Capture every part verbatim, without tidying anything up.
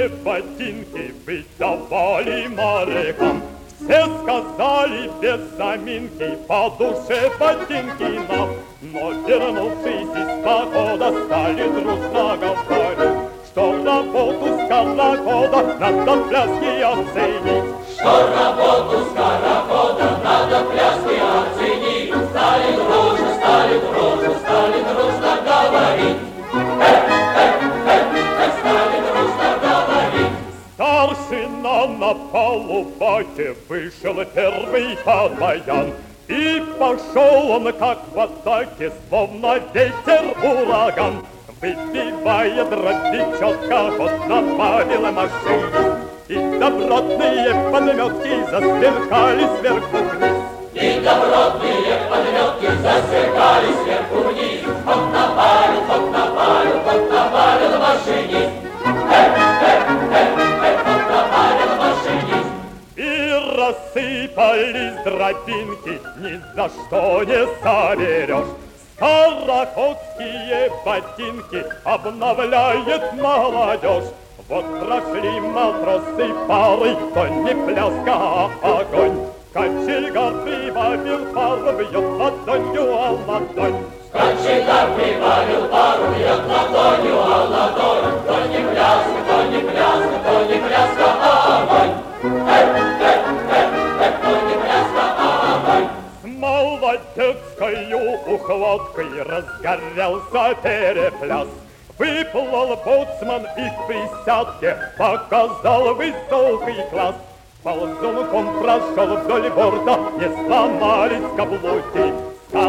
Все ботинки выдавали морякам. Все сказали без заминки, по душе ботинки нам. Но вернувшись из похода, стали дружно говорить, что работу скорохода надо пляски оценить. Что работу скорохода надо пляски оценить. Стали дружно, стали дружно, стали дружно говорить. Эх, эх, эх, эх, стали дружно говорить. Старшина на палубе вышел первый подвоян, и пошел он, как в атаке, словно ветер ураган. Выбивая дробь четко, ход набавил машине, и добротные подметки засверкали сверху вниз. И добротные подметки засверкали сверху вниз. Ход набавил, ход набавил, ход набавил машинист. Эх, эх, эх, эх, ход набавил машинист. И рассыпались дробинки, ни за что не соберешь. Скороходские ботинки обновляет молодежь. Вот прошли матросы парой, то не пляска, а огонь. Кочегар прибавил пару, бьет ладонью о ладонь. Кочегар прибавил пару, бьет ладонью о ладонь. То не пляска, то не пляска, то не пляска, а огонь. Эх, эх, эх, эх, то не пляска, а огонь. С молодецкою ухваткой разгорелся перепляс. Выплыл боцман и в присядке показал высокий класс. Ползунком прошел вдоль борта, не сломались каблуки.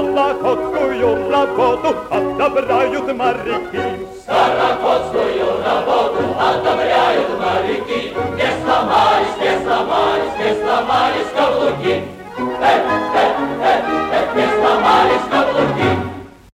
Скороходскую работу одобряют моряки. Скороходскую работу